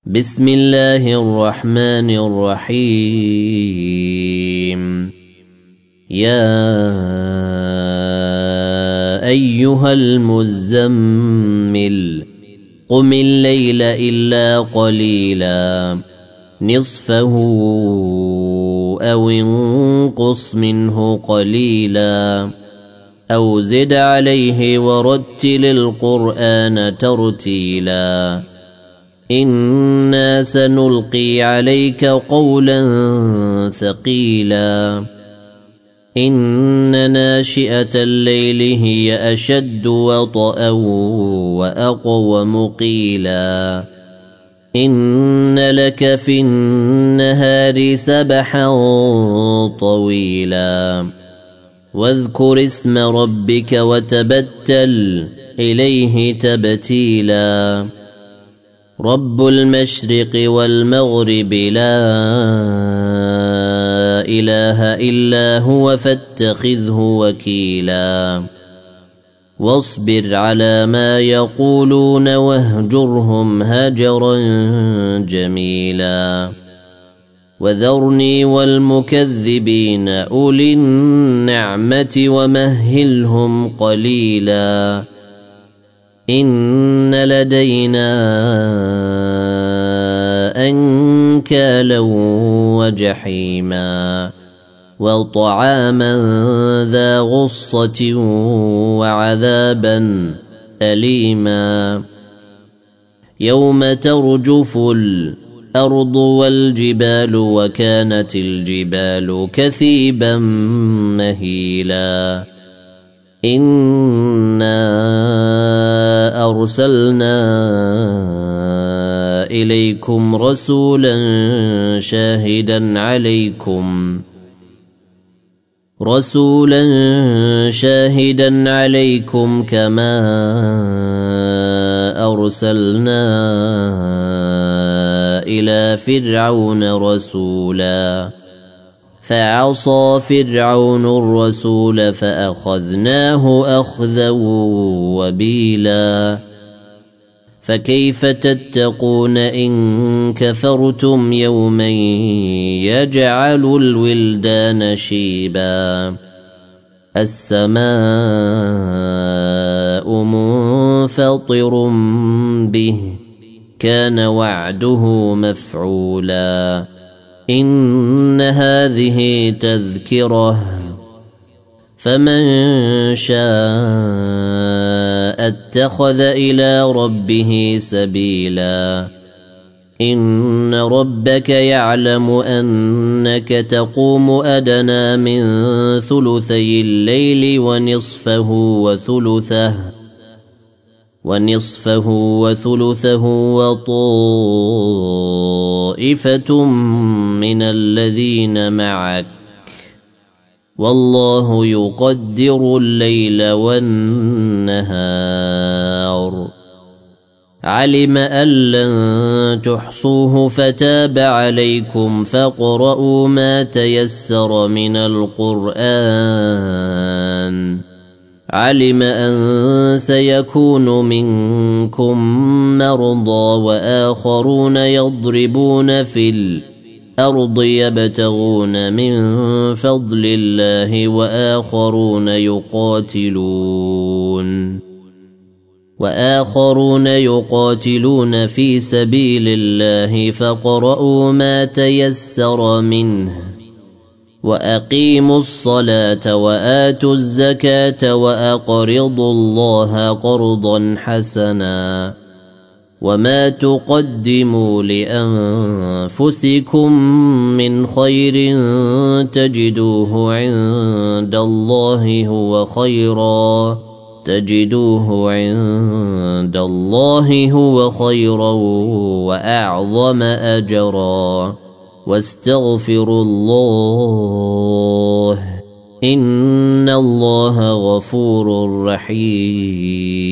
بسم الله الرحمن الرحيم. يا أيها المزمل قم الليل إلا قليلا نصفه أو انقص منه قليلا أو زد عليه ورتل القرآن ترتيلا إنا سنلقي عليك قولا ثقيلا إن ناشئة الليل هي أشد وطئا وأقوم قيلا إن لك في النهار سبحا طويلا واذكر اسم ربك وتبتل إليه تبتيلا رب المشرق والمغرب لا إله إلا هو فاتخذه وكيلا واصبر على ما يقولون واهجرهم هجرا جميلا وذرني والمكذبين أولي النعمة ومهلهم قليلا إن لدينا أنكالا وجحيما وطعاما ذا غصة وعذابا أليما يوم ترجف الأرض والجبال وكانت الجبال كثيبا مهيلا إنا أرسلنا إليكم رسولا شاهدا عليكم كما أرسلنا إلى فرعون رسولا فعصى فرعون الرسول فأخذناه أخذا وبيلا فكيف تتقون إن كفرتم يوما يجعل الولدان شيبا السماء منفطر به كان وعده مفعولا إن هذه تذكرة فمن شاء اتخذ إلى ربه سبيلا إن ربك يعلم أنك تقوم أدنى من ثلثي الليل ونصفه وثلثه وطائفة من الذين معك والله يقدر الليل والنهار علم أن لن تحصوه فتاب عليكم فاقرؤوا ما تيسر من القرآن علم أن سيكون منكم مرضى وآخرون يضربون في الأرض يبتغون من فضل الله وآخرون يقاتلون في سبيل الله فاقرؤوا ما تيسر منه وأقيموا الصلاة وآتوا الزكاة وأقرضوا الله قرضا حسنا وما تقدموا لأنفسكم من خير تجدوه عند الله هو خيرا وأعظم أجرا واستغفروا الله إن الله غفور رحيم.